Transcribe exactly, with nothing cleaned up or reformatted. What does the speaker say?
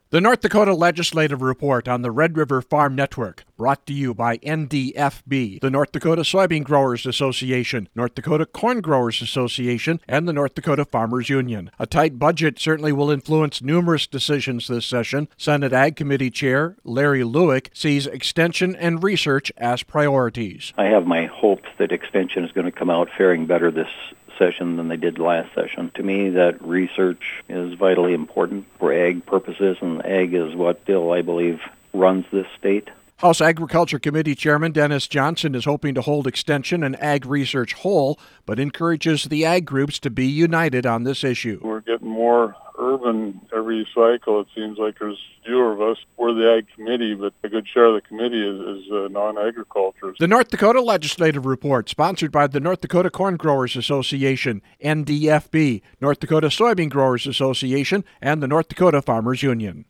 The North Dakota Legislative Report on the Red River Farm Network, brought to you by N D F B, the North Dakota Soybean Growers Association, North Dakota Corn Growers Association, and the North Dakota Farmers Union. A tight budget certainly will influence numerous decisions this session. Senate Ag Committee Chair Larry Lueck sees extension and research as priorities. I have my hopes that extension is going to come out faring better this session than they did last session. To me, that research is vitally important for ag purposes, and ag is what still, I believe, runs this state. House Agriculture Committee Chairman Dennis Johnson is hoping to hold extension and ag research whole, but encourages the ag groups to be united on this issue. We're getting more urban every cycle. It seems like there's fewer of us. We're the Ag Committee, but a good share of the committee is, is uh, non-agriculture. The North Dakota Legislative Report, sponsored by the North Dakota Corn Growers Association, N D F B, North Dakota Soybean Growers Association, and the North Dakota Farmers Union.